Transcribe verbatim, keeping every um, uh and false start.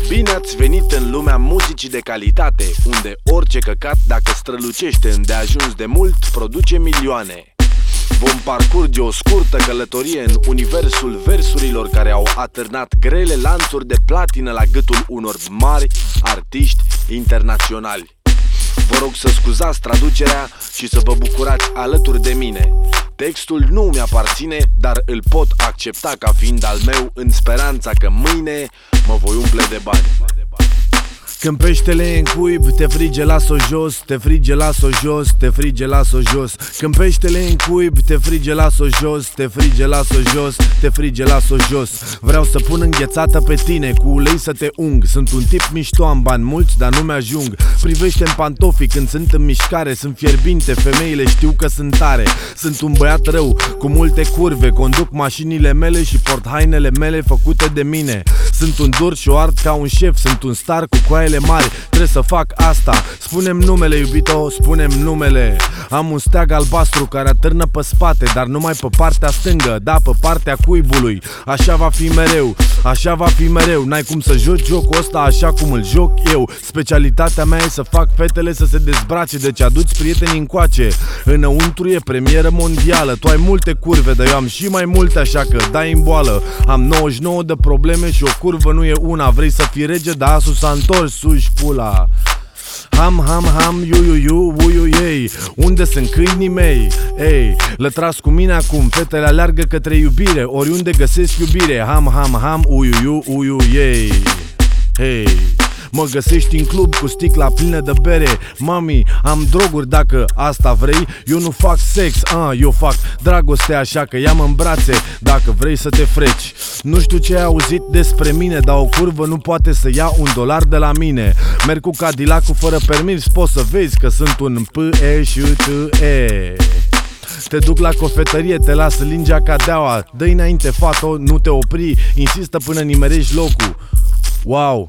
Bine ați venit în lumea muzicii de calitate, unde orice căcat, dacă strălucește îndeajuns de mult, produce milioane. Vom parcurge o scurtă călătorie în universul versurilor care au atârnat grele lanțuri de platină la gâtul unor mari artiști internaționali. Vă rog să scuzați traducerea și să vă bucurați alături de mine. Textul nu mi-aparține, dar îl pot accepta ca fiind al meu, în speranța că mâine mă voi umple de bani. Când peștele e în cuib, te frige, las-o jos, te frige, las-o jos, te frige, las-o jos. Când peștele e în cuib, te frige, las-o jos, te frige, las-o jos, te frige, las-o jos. Vreau să pun înghețată pe tine, cu ulei să te ung. Sunt un tip mișto, am bani mulți, dar nu mi-ajung. Privește-mi pantofii când sunt în mișcare, sunt fierbinte, femeile știu că sunt tare. Sunt un băiat rău, cu multe curve, conduc mașinile mele și port hainele mele făcute de mine. Sunt un dur și o ard ca un șef, sunt un star cu coaiele mari, trebuie să fac asta. Spune-mi numele, iubito, spune-mi numele. Am un steag albastru care atârnă pe spate, dar numai pe partea stângă, da, pe partea cuibului. Așa va fi mereu, așa va fi mereu. N-ai cum să joci jocul ăsta așa cum îl joc eu. Specialitatea mea e să fac fetele să se dezbrace, deci aduți prietenii încoace. Înăuntru e premieră mondială. Tu ai multe curve, dar eu am și mai multe, așa că dai în boală. Am nouăzeci și nouă de probleme și o curvă nu e una. Vrei să fii rege, dar asul s-a întors, suși pula. Ham, ham, ham, iu, iu, iu, uiu, ei. Unde sunt câinii mei? Ei, lătrați cu mine acum. Fetele aleargă către iubire, oriunde găsesc iubire. Ham, ham, ham, uiu, iu, uiu, ei. Hei, mă găsești în club cu sticla plină de bere. Mami, am droguri dacă asta vrei. Eu nu fac sex, uh, eu fac dragoste, așa că ia-mă în brațe dacă vrei să te freci. Nu știu ce ai auzit despre mine, dar o curvă nu poate să ia un dolar de la mine. Merg cu Cadillac-ul fără permis, poți să vezi că sunt un P-E-Și-T-E. Te duc la cofetărie, te lasă lingea ca deaua. Dă-i înainte, fato, nu te opri, insistă până nimerești locul. Wow,